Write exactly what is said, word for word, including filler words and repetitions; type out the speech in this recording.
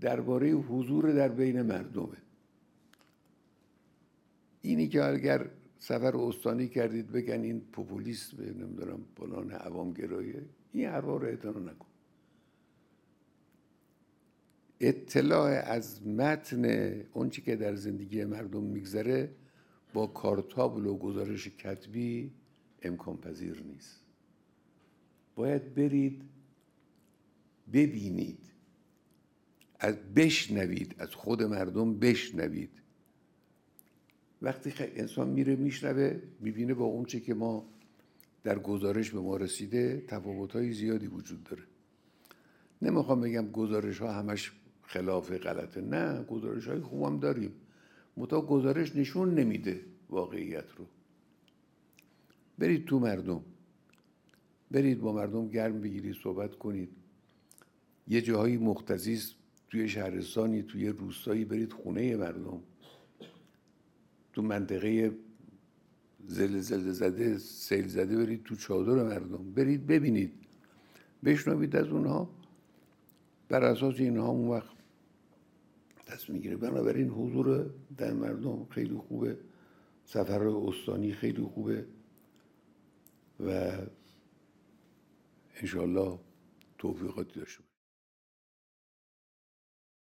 درباره حضور در بین مردمه. اینی که اگر سفر استانی کردید بگن این پوپولیست به نمیدونم فلان عوامگرایه، این حرفا رو اعتنا نکن. اطلاع از متن اون چی که در زندگی مردم میگذره با کارتابل و گزارش کتبی امکان پذیر نیست. باید برید ببینید، از بشنوید، از خود مردم بشنوید. وقتی انسان میره میشنوه میبینه با اون چی که ما در گزارش به ما رسیده تفاوت‌های زیادی وجود داره. نمیخوام بگم گزارش ها همش خلاف غلطه، نه، گزارش های خوب هم داریم، منتها گزارش نشون نمیده واقعیت رو. برید تو مردم، برید با مردم گرم بگیرید، صحبت کنید. یه جاهایی مختزی است، توی شهرستانی، توی روستایی، برید خونه مردم، تو منطقه زلزله زده، سیل زده، برید تو چادر مردم، برید ببینید، بشنوید از اونها، بر اساس اینها اون وقت دست میگیره. بنابراین حضور در مردم خیلی خوبه، سفر استانی خیلی خوبه و انشاءالله توفیقاتی داشته